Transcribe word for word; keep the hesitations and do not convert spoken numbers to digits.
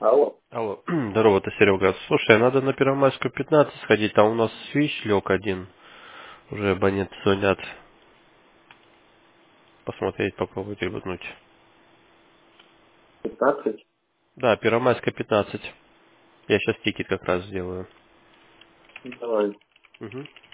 Алло. Алло, здорово, это Серега. Слушай, надо на Первомайскую пятнадцать сходить, там у нас свищ лег один. Уже абоненты звонят. Посмотреть, попробовать ребутнуть. пятнадцать. Да, Первомайская пятнадцать. Я сейчас тикет как раз сделаю. Давай. Угу.